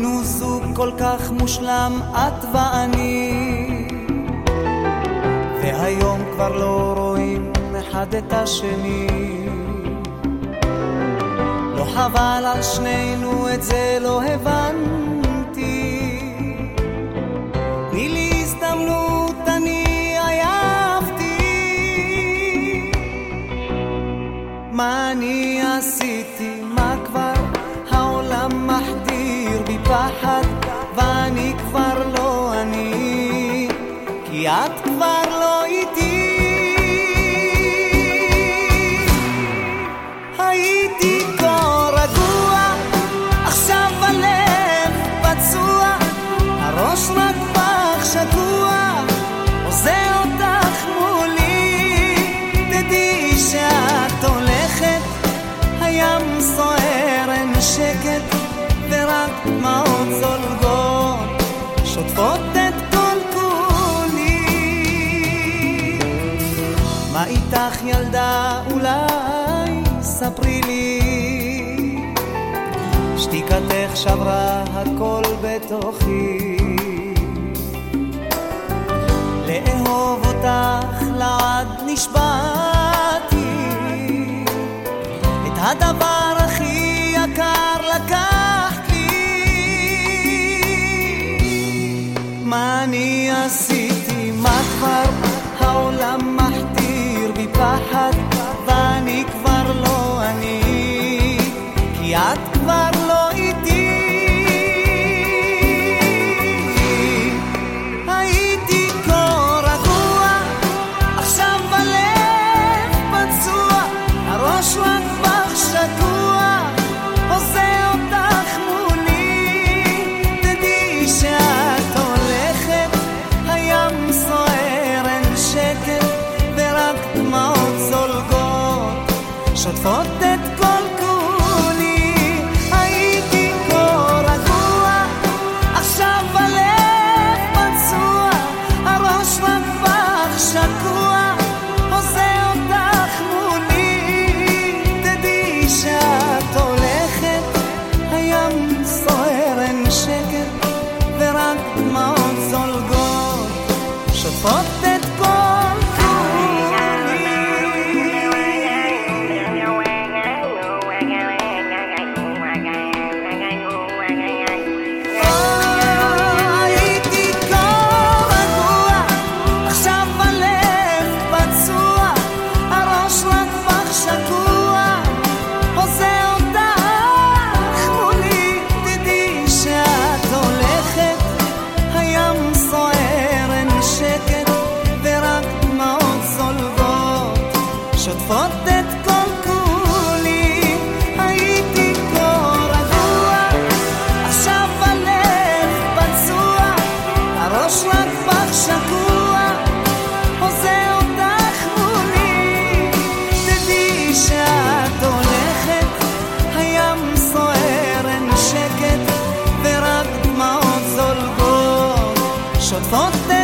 היינו זוג כל כך מושלם, את ואני, והיום כבר לא רואים אחד את השני. לא חבל על שנינו, את זה לא הבנתי. תני לי הזדמנות, אני עייפתי. מה אני עשיתי, מה כבר העולם מחדיר בי פחד, ואני כבר לא אני, כי את כבר לא איתי. הייתי כה רגוע, עכשיו הלב פצוע, הראש רק בך שקוע, עוזר אותך מולי. תדעי שאת הולכת, הים סוער, אין שקט, ורק דמעות זולגות שוטפות את כל כולי. מה איתך ילדה, אולי ספרי לי, שתיקתך שברה הכל בתוכי. לאהוב אותך לעד נשבעתי, את הדבר הכי יקר לקחת לי. מה אני עשיתי, מה כבר העולם מחדיר בי פחד, ואני כבר לא אני, כי את כבר לא איתי. הייתי כה רגוע, עכשיו הלב פצוע, הראש רק בך שקוע, עושה אותך מולי. תדעי שאת הולכת, הים סוער, אין שקט, ורק דמעות זולגות שוטפות את כל כולי. הייתי כה רגוע, עכשיו הלב פצוע, הראש רק בך שקוע, עושה אותך מולי. תדעי שאת הולכת, הים סוער, אין שקט, ורק דמעות זולגות שוטפות את כל שוטפות את כל כולי. הייתי כה רגוע, עכשיו הלב פצוע, הראש רק בך שקוע, עושה אותך מולי. תדעי שאת הולכת, הים סוער, אין שקט, ורק דמעות זולגות שוטפות